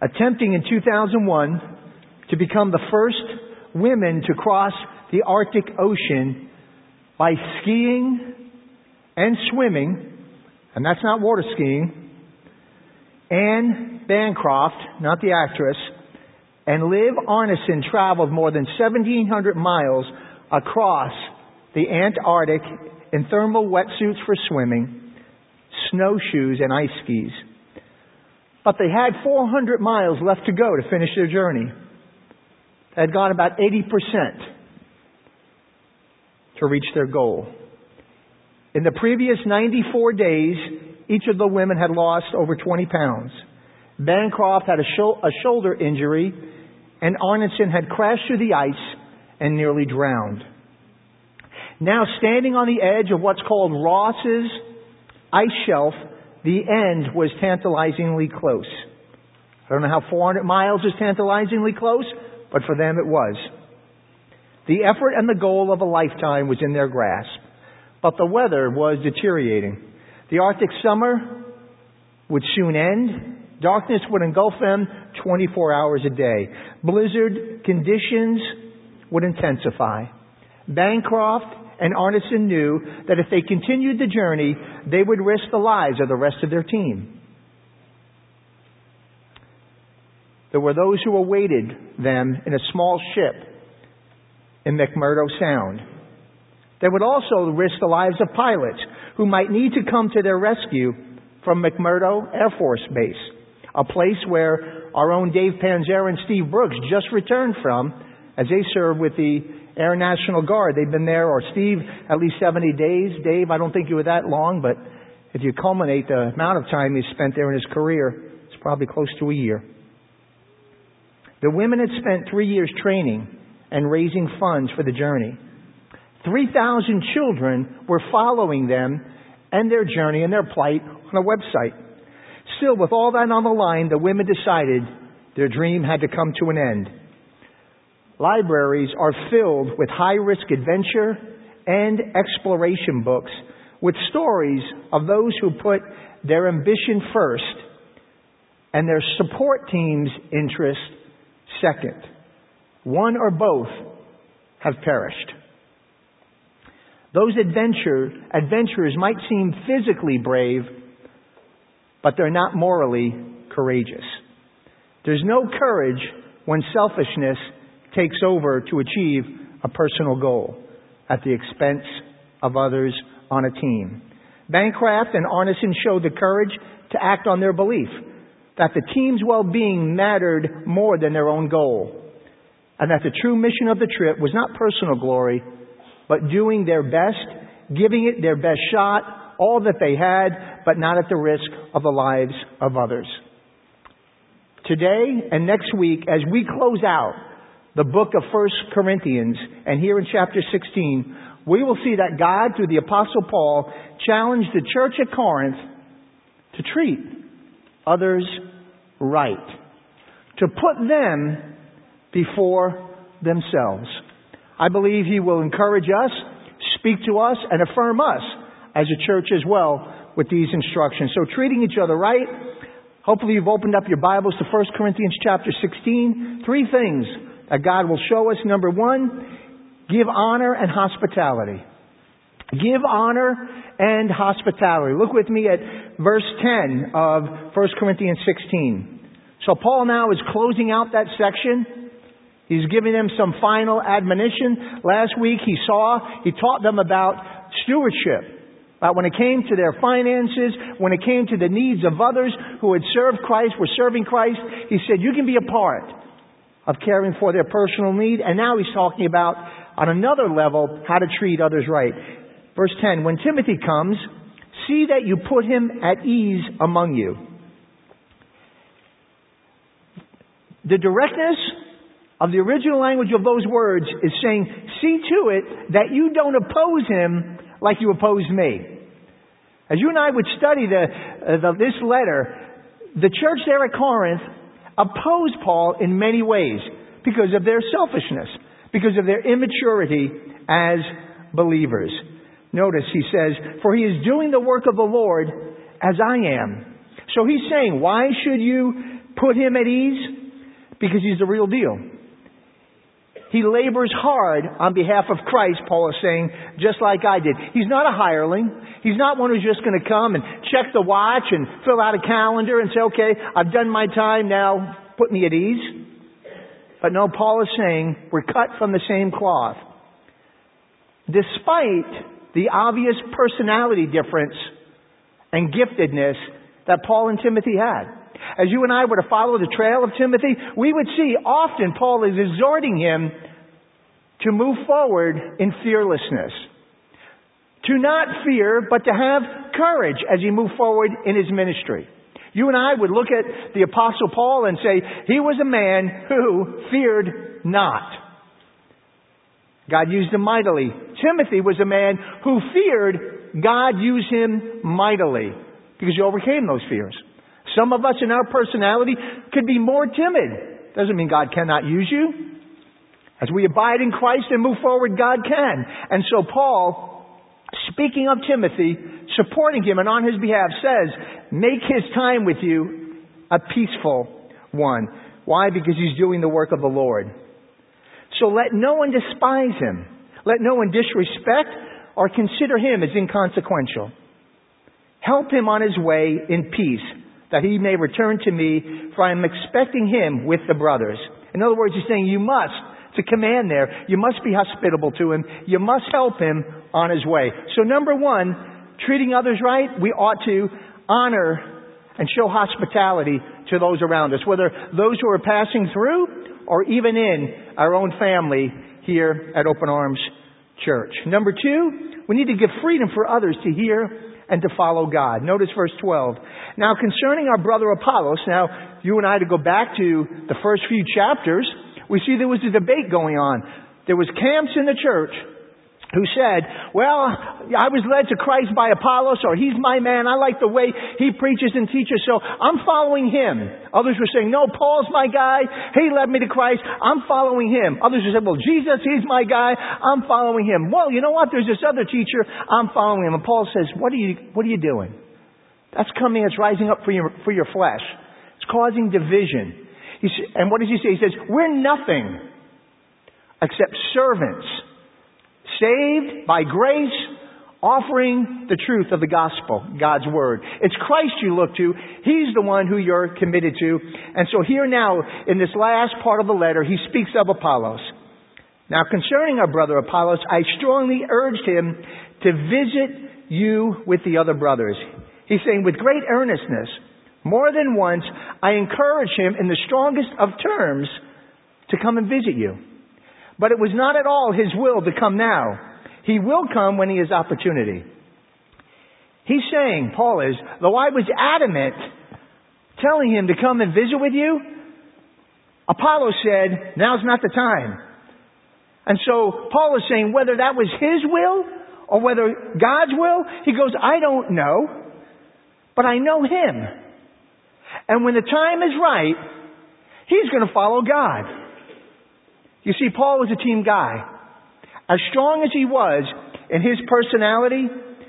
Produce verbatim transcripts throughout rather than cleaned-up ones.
attempting in two thousand one to become the first women to cross the Arctic Ocean by skiing and swimming, and that's not water skiing, Anne Bancroft, not the actress, and Liv Arneson traveled more than seventeen hundred miles across the Antarctic in thermal wetsuits for swimming, snowshoes, and ice skis. But they had four hundred miles left to go to finish their journey. They had gone about eighty percent to reach their goal. In the previous ninety-four days, each of the women had lost over twenty pounds. Bancroft had a, sho- a shoulder injury, and Arneson had crashed through the ice and nearly drowned. Now, standing on the edge of what's called Ross's ice shelf, the end was tantalizingly close. I don't know how four hundred miles is tantalizingly close, but for them it was. The effort and the goal of a lifetime was in their grasp, but the weather was deteriorating. The Arctic summer would soon end. Darkness would engulf them twenty-four hours a day. Blizzard conditions would intensify. Bancroft and Arneson knew that if they continued the journey, they would risk the lives of the rest of their team. There were those who awaited them in a small ship in McMurdo Sound. They would also risk the lives of pilots who might need to come to their rescue from McMurdo Air Force Base, a place where our own Dave Panzera and Steve Brooks just returned from as they served with the Air National Guard. They've been there, or Steve, at least seventy days. Dave, I don't think you were that long, but if you culminate the amount of time he spent there in his career, it's probably close to a year. The women had spent three years training and raising funds for the journey. three thousand children were following them and their journey and their plight on a website. Still, with all that on the line, the women decided their dream had to come to an end. Libraries are filled with high-risk adventure and exploration books with stories of those who put their ambition first and their support team's interest second. One or both have perished. Those adventure, adventurers might seem physically brave, but they're not morally courageous. There's no courage when selfishness takes over to achieve a personal goal at the expense of others on a team. Bancroft and Arneson showed the courage to act on their belief that the team's well-being mattered more than their own goal, and that the true mission of the trip was not personal glory, but doing their best, giving it their best shot, all that they had, but not at the risk of the lives of others. Today and next week, as we close out the book of First Corinthians, and here in chapter sixteen, we will see that God, through the Apostle Paul, challenged the church at Corinth to treat others right, to put them before themselves. I believe he will encourage us, speak to us, and affirm us as a church as well with these instructions. So treating each other right. Hopefully you've opened up your Bibles to First Corinthians chapter sixteen. Three things that God will show us. Number one, give honor and hospitality. Give honor and hospitality. Look with me at verse ten of First Corinthians sixteen. So Paul now is closing out that section. He's giving them some final admonition. Last week he saw, he taught them about stewardship. About when it came to their finances, when it came to the needs of others who had served Christ, were serving Christ, he said, you can be a part of caring for their personal need. And now he's talking about, on another level, how to treat others right. Verse ten, when Timothy comes, see that you put him at ease among you. The directness of the original language of those words is saying, see to it that you don't oppose him like you opposed me. As you and I would study the, uh, the, this letter, the church there at Corinth opposed Paul in many ways because of their selfishness, because of their immaturity as believers. Notice he says, for he is doing the work of the Lord as I am. So he's saying, why should you put him at ease because he's the real deal. He labors hard on behalf of Christ, Paul is saying, just like I did. He's not a hireling. He's not one who's just going to come and check the watch and fill out a calendar and say, okay, I've done my time now, put me at ease. But no, Paul is saying we're cut from the same cloth. Despite the obvious personality difference and giftedness that Paul and Timothy had. As you and I were to follow the trail of Timothy, we would see often Paul is exhorting him to move forward in fearlessness. To not fear, but to have courage as he moved forward in his ministry. You and I would look at the Apostle Paul and say, he was a man who feared not. God used him mightily. Timothy was a man who feared. God used him mightily because he overcame those fears. Some of us in our personality could be more timid. Doesn't mean God cannot use you. As we abide in Christ and move forward, God can. And so Paul, speaking of Timothy, supporting him and on his behalf, says, make his time with you a peaceful one. Why? Because he's doing the work of the Lord. So let no one despise him. Let no one disrespect or consider him as inconsequential. Help him on his way in peace, that he may return to me, for I am expecting him with the brothers. In other words, he's saying you must, it's a command there, you must be hospitable to him. You must help him on his way. So number one, treating others right, we ought to honor and show hospitality to those around us, whether those who are passing through or even in our own family here at Open Arms Church. Number two, we need to give freedom for others to hear and to follow God. Notice verse twelve. Now concerning our brother Apollos, now you and I to go back to the first few chapters, we see there was a debate going on. There was camps in the church who said, well, I was led to Christ by Apollos, or he's my man. I like the way he preaches and teaches, so I'm following him. Others were saying, no, Paul's my guy. He led me to Christ. I'm following him. Others were saying, well, Jesus, he's my guy. I'm following him. Well, you know what? There's this other teacher. I'm following him. And Paul says, what are you, what are you doing? That's coming. It's rising up for your, for your flesh. It's causing division. He's, and what does he say? He says, we're nothing except servants, saved by grace, offering the truth of the gospel, God's word. It's Christ you look to. He's the one who you're committed to. And so here now, in this last part of the letter, he speaks of Apollos. Now concerning our brother Apollos, I strongly urged him to visit you with the other brothers. He's saying, with great earnestness, more than once, I encourage him in the strongest of terms to come and visit you. But it was not at all his will to come now. He will come when he has opportunity. He's saying, Paul is, though I was adamant telling him to come and visit with you, Apollo said, now's not the time. And so Paul is saying whether that was his will or whether God's will, he goes, I don't know, but I know him. And when the time is right, he's going to follow God. You see, Paul was a team guy. As strong as he was in his personality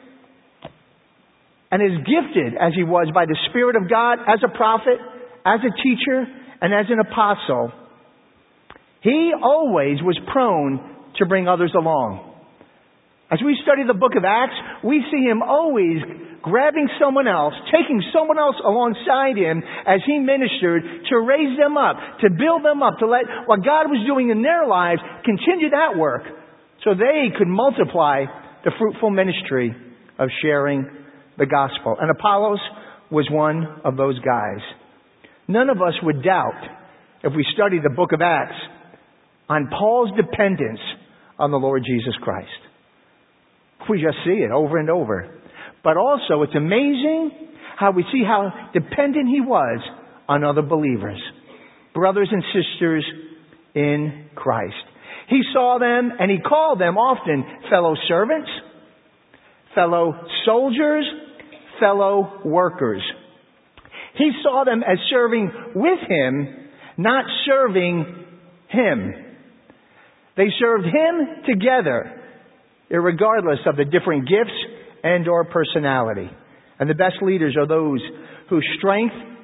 and as gifted as he was by the Spirit of God as a prophet, as a teacher, and as an apostle, he always was prone to bring others along. As we study the book of Acts, we see him always grabbing someone else, taking someone else alongside him as he ministered to raise them up, to build them up, to let what God was doing in their lives continue that work so they could multiply the fruitful ministry of sharing the gospel. And Apollos was one of those guys. None of us would doubt, if we study the book of Acts, on Paul's dependence on the Lord Jesus Christ. We just see it over and over. But also, it's amazing how we see how dependent he was on other believers, brothers and sisters in Christ. He saw them and he called them often fellow servants, fellow soldiers, fellow workers. He saw them as serving with him, not serving him. They served him together, irregardless of the different gifts and or personality. And the best leaders are those whose strength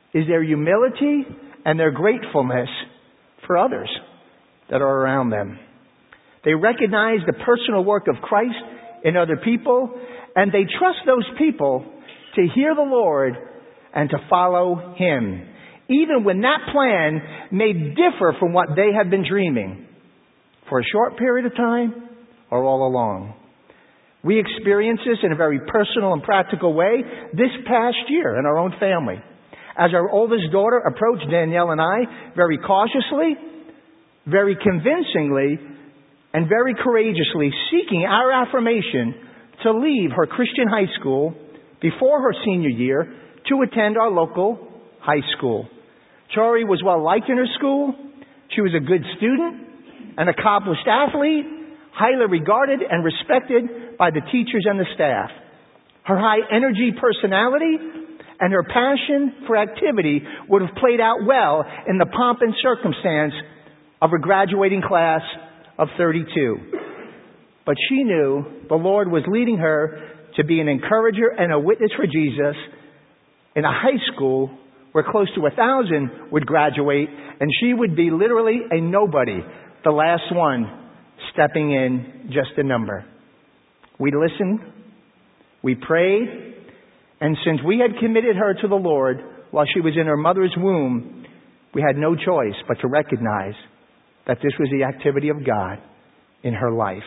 is their humility and their gratefulness for others that are around them. They recognize the personal work of Christ in other people, and they trust those people to hear the Lord and to follow Him, even when that plan may differ from what they have been dreaming, for a short period of time or all along. We experienced this in a very personal and practical way this past year in our own family. As our oldest daughter approached Danielle and I very cautiously, very convincingly, and very courageously, seeking our affirmation to leave her Christian high school before her senior year to attend our local high school. Chori was well liked in her school. She was a good student, an accomplished athlete, highly regarded and respected by the teachers and the staff. Her high energy personality and her passion for activity would have played out well in the pomp and circumstance of her graduating class of thirty-two. But she knew the Lord was leading her to be an encourager and a witness for Jesus in a high school where close to a thousand would graduate, and she would be literally a nobody, the last one stepping in, just a number. We listened, we prayed, and since we had committed her to the Lord while she was in her mother's womb, we had no choice but to recognize that this was the activity of God in her life.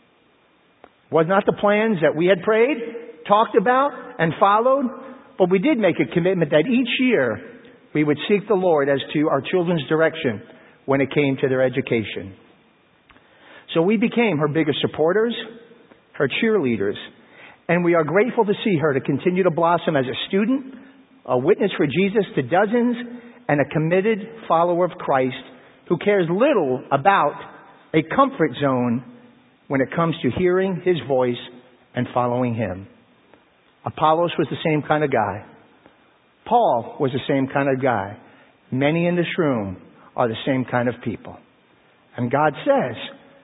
Was not the plans that we had prayed, talked about, and followed, but we did make a commitment that each year we would seek the Lord as to our children's direction when it came to their education. So we became her biggest supporters, her cheerleaders, and we are grateful to see her to continue to blossom as a student, a witness for Jesus to dozens, and a committed follower of Christ who cares little about a comfort zone when it comes to hearing His voice and following Him. Apollos was the same kind of guy. Paul was the same kind of guy. Many in this room are the same kind of people. And God says,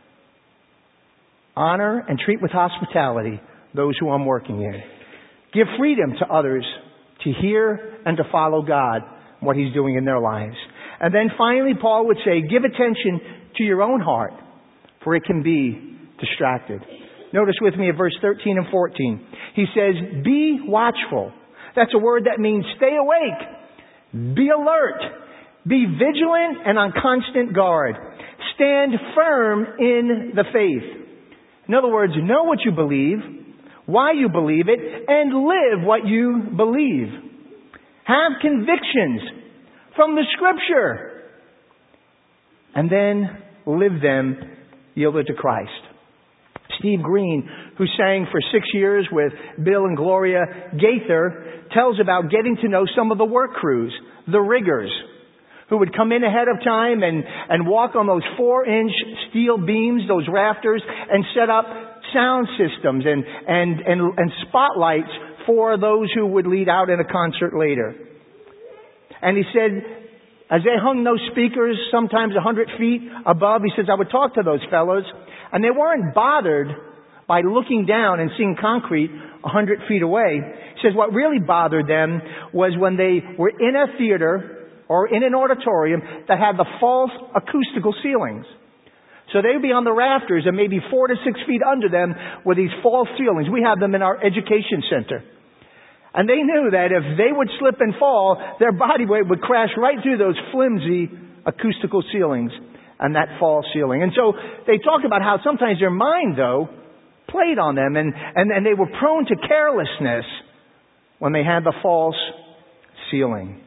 honor and treat with hospitality those who I'm working in. Give freedom to others to hear and to follow God, what He's doing in their lives. And then finally, Paul would say, give attention to your own heart, for it can be distracted. Notice with me at verse thirteen and fourteen. He says, be watchful. That's a word that means stay awake, be alert, be vigilant and on constant guard. Stand firm in the faith. In other words, know what you believe, why you believe it, and live what you believe. Have convictions from the Scripture, and then live them yielded to Christ. Steve Green, who sang for six years with Bill and Gloria Gaither, tells about getting to know some of the work crews, the riggers, who would come in ahead of time and, and walk on those four-inch steel beams, those rafters, and set up sound systems and, and, and, and spotlights for those who would lead out in a concert later. And he said, as they hung those speakers sometimes a hundred feet above, he says, I would talk to those fellows, and they weren't bothered by looking down and seeing concrete a hundred feet away. He says what really bothered them was when they were in a theater or in an auditorium that had the false acoustical ceilings. So they would be on the rafters, and maybe four to six feet under them were these false ceilings. We have them in our education center. And they knew that if they would slip and fall, their body weight would crash right through those flimsy acoustical ceilings and that false ceiling. And so they talk about how sometimes their mind, though, played on them, and, and, and they were prone to carelessness when they had the false ceiling.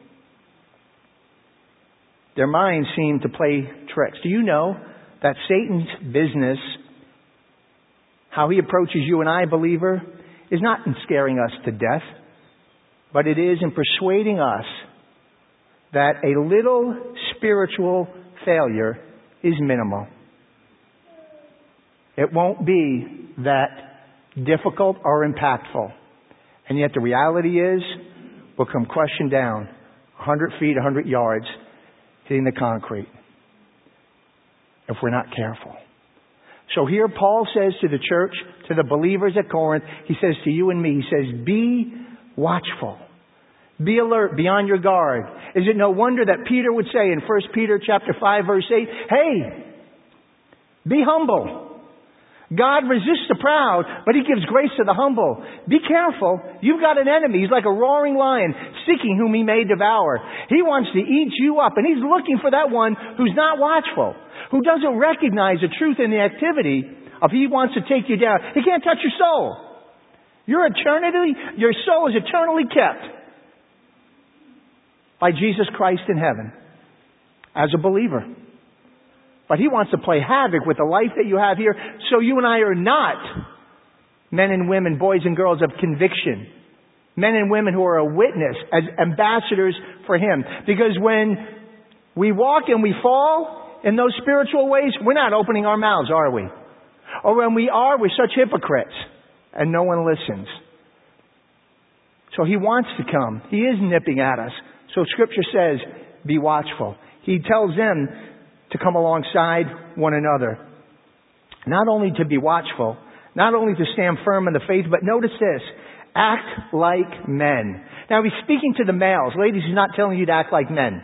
Their minds seemed to play tricks. Do you know that Satan's business, how he approaches you and I, believer, is not in scaring us to death, but it is in persuading us that a little spiritual failure is minimal. It won't be that difficult or impactful. And yet the reality is, we'll come crushing down one hundred feet, one hundred yards, hitting the concrete, if we're not careful. So here Paul says to the church, to the believers at Corinth, he says to you and me, he says, be watchful. Be alert, be on your guard. Is it no wonder that Peter would say in First Peter chapter five verse eight, hey, be humble. God resists the proud, but He gives grace to the humble. Be careful. You've got an enemy. He's like a roaring lion, seeking whom he may devour. He wants to eat you up, and he's looking for that one who's not watchful, who doesn't recognize the truth in the activity of he wants to take you down. He can't touch your soul. Your eternity, your soul is eternally kept by Jesus Christ in heaven as a believer. But he wants to play havoc with the life that you have here, so you and I are not men and women, boys and girls of conviction. Men and women who are a witness as ambassadors for Him. Because when we walk and we fall in those spiritual ways, we're not opening our mouths, are we? Or when we are, we're such hypocrites and no one listens. So He wants to come. He is nipping at us. So Scripture says, be watchful. He tells them to come alongside one another. Not only to be watchful, not only to stand firm in the faith, but notice this, act like men. Now He's speaking to the males. Ladies, He's not telling you to act like men.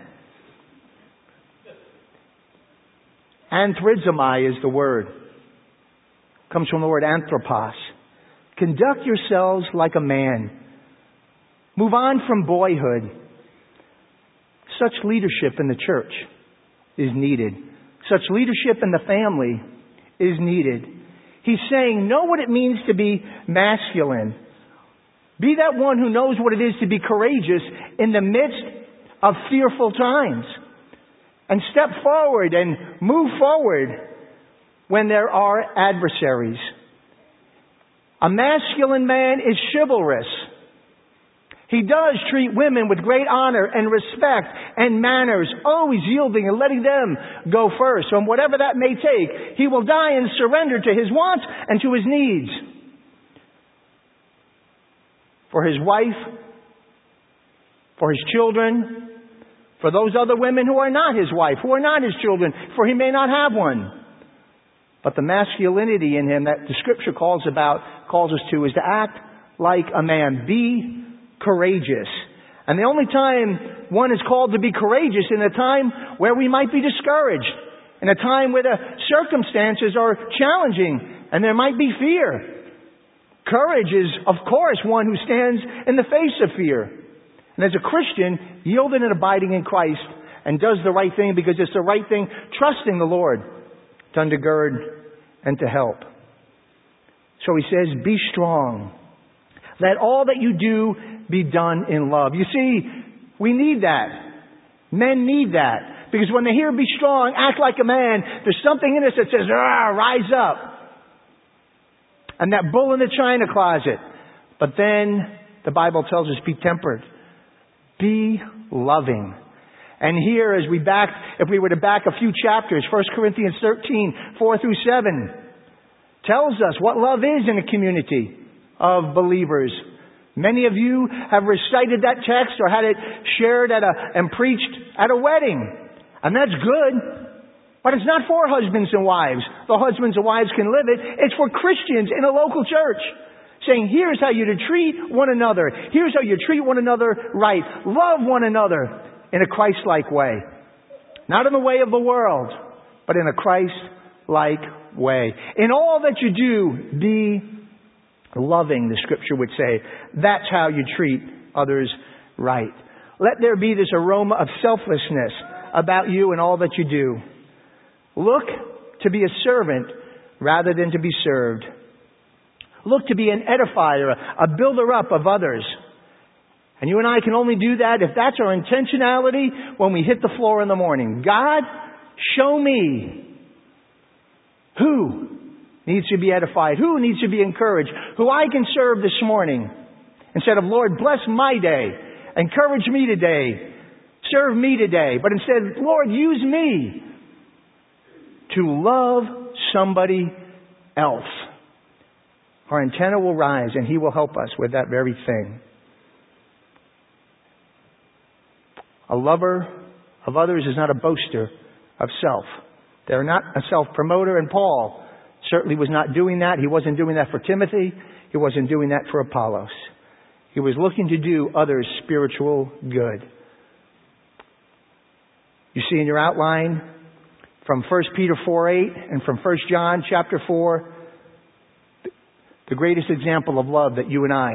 Anthrizomai is the word. Comes from the word anthropos. Conduct yourselves like a man. Move on from boyhood. Such leadership in the church is needed. Such leadership in the family is needed. He's saying, know what it means to be masculine. Be that one who knows what it is to be courageous in the midst of fearful times. And step forward and move forward when there are adversaries. A masculine man is chivalrous. He does treat women with great honor and respect and manners, always yielding and letting them go first. And whatever that may take, he will die and surrender to his wants and to his needs. For his wife, for his children, for those other women who are not his wife, who are not his children, for he may not have one. But the masculinity in him that the Scripture calls about, calls us to, is to act like a man. Be courageous. And the only time one is called to be courageous in a time where we might be discouraged, in a time where the circumstances are challenging and there might be fear. Courage is, of course, one who stands in the face of fear. And as a Christian, yielding and abiding in Christ and does the right thing because it's the right thing, trusting the Lord to undergird and to help. So he says, be strong. Let all that you do be done in love. You see, we need that. Men need that. Because when they hear be strong, act like a man, there's something in us that says, rise up. And that bull in the china closet. But then the Bible tells us, be tempered. Be loving. And here, as we back, if we were to back a few chapters, First Corinthians thirteen, four through seven, tells us what love is in a community of believers. Many of you have recited that text or had it shared at a, and preached at a wedding. And that's good. But it's not for husbands and wives. The husbands and wives can live it. It's for Christians in a local church. Saying, here's how you to treat one another. Here's how you treat one another right. Love one another in a Christ-like way. Not in the way of the world, but in a Christ-like way. In all that you do, be loving, the Scripture would say. That's how you treat others right. Let there be this aroma of selflessness about you and all that you do. Look to be a servant rather than to be served. Look to be an edifier, a builder up of others. And you and I can only do that if that's our intentionality when we hit the floor in the morning. God, show me who needs to be edified, who needs to be encouraged, who I can serve this morning. Instead of, Lord, bless my day, encourage me today, serve me today. But instead, Lord, use me to love somebody else. Our antenna will rise and He will help us with that very thing. A lover of others is not a boaster of self. They're not a self-promoter, and Paul certainly was not doing that. He wasn't doing that for Timothy. He wasn't doing that for Apollos. He was looking to do others spiritual good. You see in your outline from First Peter four eight and from First John chapter four, the greatest example of love that you and I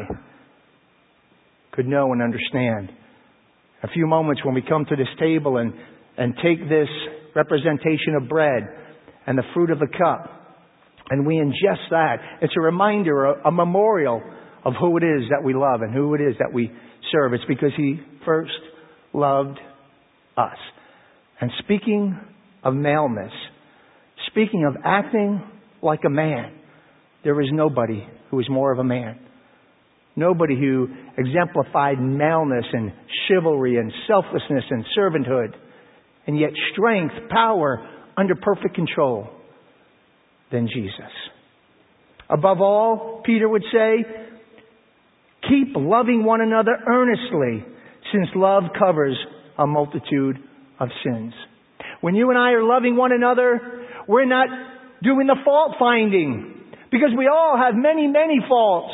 could know and understand. A few moments when we come to this table and, and take this representation of bread and the fruit of the cup, and we ingest that, it's a reminder, a, a memorial of who it is that we love and who it is that we serve. It's because He first loved us. And speaking of maleness, speaking of acting like a man, there is nobody who is more of a man. Nobody who exemplified maleness and chivalry and selflessness and servanthood, and yet strength, power, under perfect control than Jesus. Above all, Peter would say, keep loving one another earnestly, since love covers a multitude of sins. When you and I are loving one another, we're not doing the fault finding, because we all have many, many faults.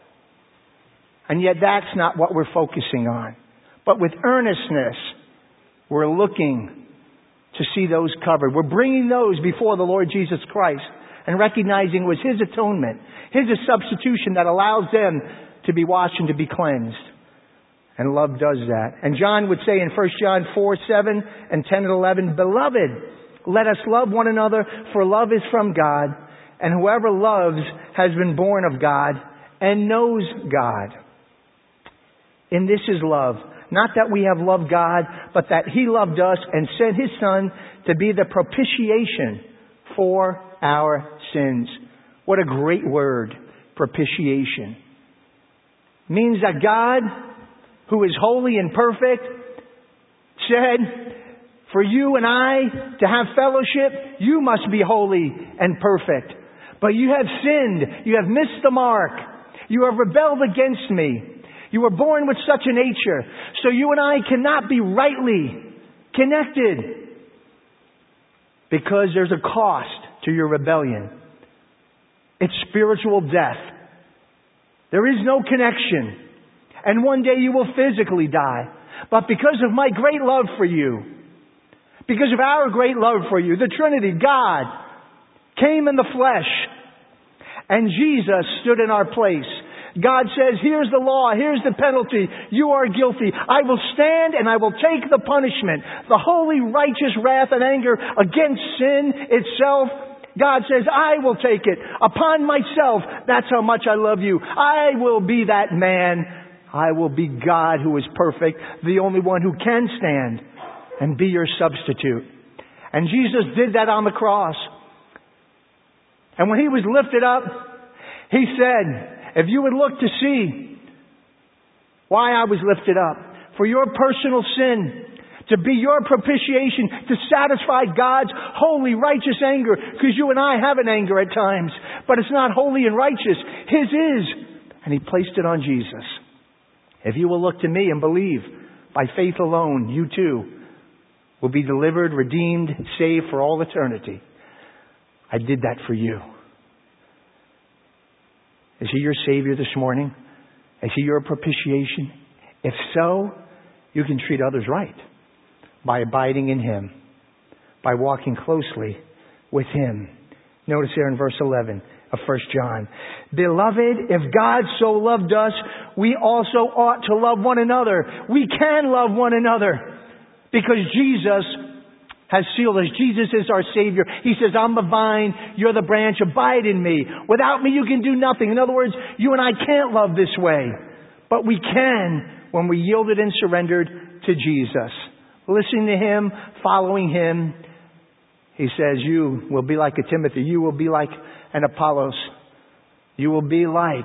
And yet that's not what we're focusing on. But with earnestness, we're looking to see those covered. We're bringing those before the Lord Jesus Christ and recognizing it was His atonement, His substitution that allows them to be washed and to be cleansed. And love does that. And John would say in First John four, seven and ten and eleven, Beloved, let us love one another, for love is from God, and whoever loves has been born of God and knows God. And this is love. Not that we have loved God, but that He loved us and sent His Son to be the propitiation for our sins. What a great word, propitiation. It means that God, who is holy and perfect, said, for you and I to have fellowship, you must be holy and perfect. But you have sinned. You have missed the mark. You have rebelled against me. You were born with such a nature. So you and I cannot be rightly connected, because there's a cost to your rebellion. It's spiritual death. There is no connection. And one day you will physically die. But because of my great love for you, because of our great love for you, the Trinity, God, came in the flesh. And Jesus stood in our place. God says, here's the law, here's the penalty, you are guilty. I will stand and I will take the punishment, the holy, righteous wrath and anger against sin itself. God says, I will take it upon myself. That's how much I love you. I will be that man. I will be God who is perfect, the only one who can stand and be your substitute. And Jesus did that on the cross. And when He was lifted up, He said, if you would look to see why I was lifted up, for your personal sin, to be your propitiation, to satisfy God's holy, righteous anger, because you and I have an anger at times, but it's not holy and righteous. His is. And He placed it on Jesus. If you will look to me and believe by faith alone, you too will be delivered, redeemed, saved for all eternity. I did that for you. Is He your Savior this morning? Is He your propitiation? If so, you can treat others right by abiding in Him, by walking closely with Him. Notice here in verse eleven of First John. Beloved, if God so loved us, we also ought to love one another. We can love one another because Jesus has sealed us. Jesus is our Savior. He says, I'm the vine, you're the branch, abide in me. Without me you can do nothing. In other words, you and I can't love this way. But we can when we yielded and surrendered to Jesus. Listening to Him, following Him. He says, you will be like a Timothy. You will be like an Apollos. You will be like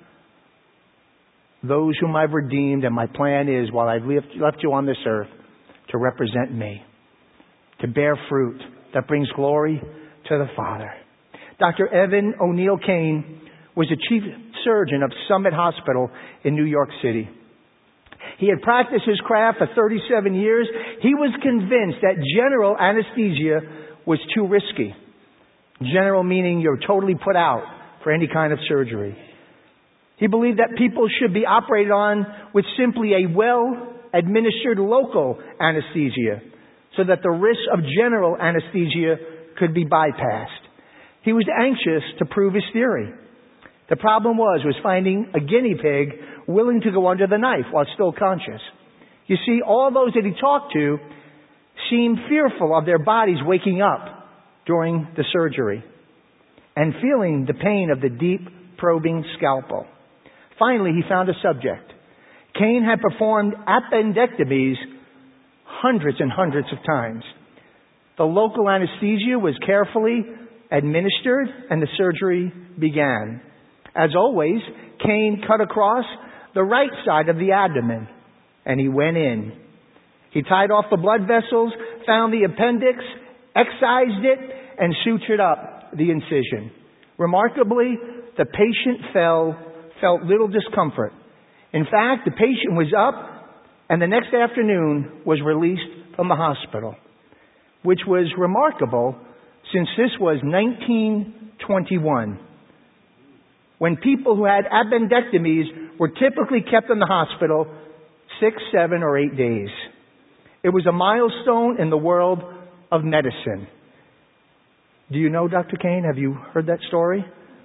those whom I've redeemed. And my plan is, while I've left, left you on this earth, to represent me. To bear fruit that brings glory to the Father. Doctor Evan O'Neill Kane was the chief surgeon of Summit Hospital in New York City. He had practiced his craft for thirty-seven years. He was convinced that general anesthesia was too risky. General meaning you're totally put out for any kind of surgery. He believed that people should be operated on with simply a well-administered local anesthesia so that the risk of general anesthesia could be bypassed. He was anxious to prove his theory. The problem was, was finding a guinea pig willing to go under the knife while still conscious. You see, all those that he talked to seemed fearful of their bodies waking up during the surgery and feeling the pain of the deep probing scalpel. Finally, he found a subject. Cain had performed appendectomies hundreds and hundreds of times. The local anesthesia was carefully administered and the surgery began. As always, Cain cut across the right side of the abdomen and he went in. He tied off the blood vessels, found the appendix, excised it, and sutured up the incision. Remarkably, the patient fell, felt little discomfort. In fact, the patient was up and the next afternoon was released from the hospital, which was remarkable since this was nineteen twenty-one, when people who had appendectomies were typically kept in the hospital six, seven, or eight days. It was a milestone in the world of medicine. Do you know Doctor Cain? Have you heard that story?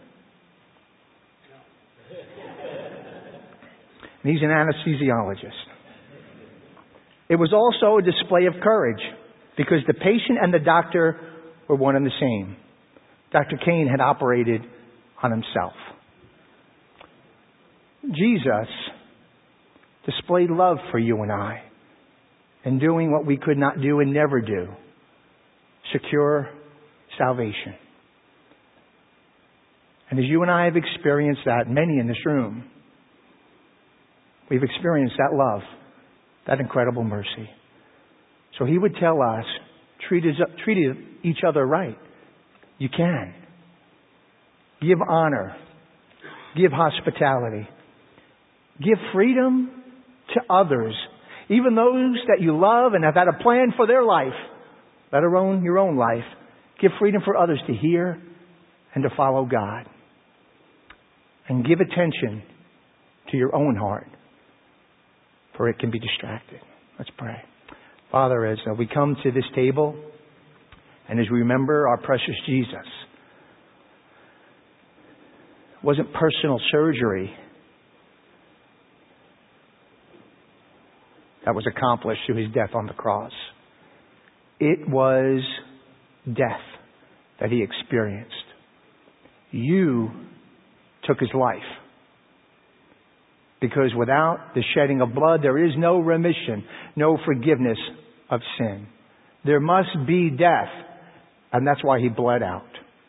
He's an anesthesiologist. It was also a display of courage because the patient and the doctor were one and the same. Doctor Cain had operated on himself. Jesus displayed love for you and I in doing what we could not do and never do. Secure salvation. And as you and I have experienced that, many in this room, we've experienced that love, that incredible mercy. So he would tell us, treat, us, treat each other right. You can. Give honor. Give hospitality. Give freedom to others, even those that you love and have had a plan for their life, let alone your own life. Give freedom for others to hear and to follow God. And give attention to your own heart, for it can be distracted. Let's pray. Father, as we come to this table and as we remember our precious Jesus, it wasn't personal surgery that was accomplished through his death on the cross. It was death that he experienced. You took his life. Because without the shedding of blood, there is no remission, no forgiveness of sin. There must be death, and that's why he bled out.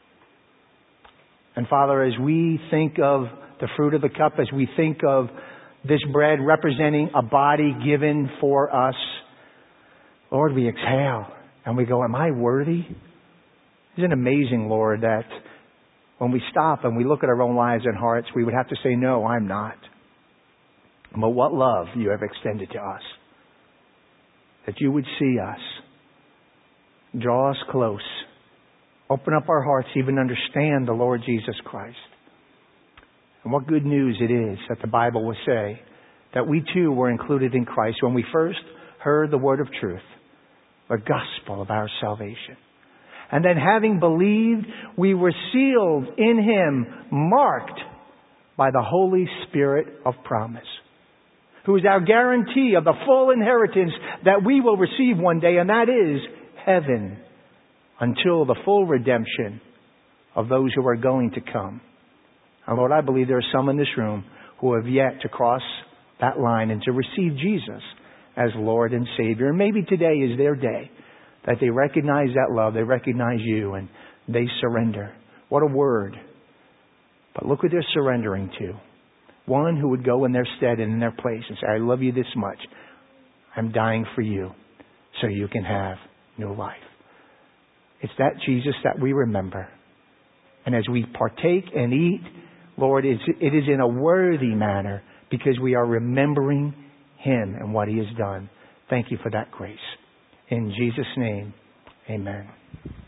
And Father, as we think of the fruit of the cup, as we think of this bread representing a body given for us, Lord, we exhale and we go, am I worthy? Isn't it amazing, Lord, that when we stop and we look at our own lives and hearts, we would have to say, no, I'm not. But what love you have extended to us. That you would see us, draw us close, open up our hearts, even understand the Lord Jesus Christ. And what good news it is that the Bible will say that we too were included in Christ when we first heard the word of truth, the gospel of our salvation. And then having believed, we were sealed in Him, marked by the Holy Spirit of promise, who is our guarantee of the full inheritance that we will receive one day, and that is heaven, until the full redemption of those who are going to come. And Lord, I believe there are some in this room who have yet to cross that line and to receive Jesus as Lord and Savior. And maybe today is their day that they recognize that love, they recognize you, and they surrender. What a word. But look what they're surrendering to. One who would go in their stead and in their place and say, I love you this much. I'm dying for you so you can have new life. It's that Jesus that we remember. And as we partake and eat, Lord, it is in a worthy manner because we are remembering Him and what He has done. Thank you for that grace. In Jesus' name, amen.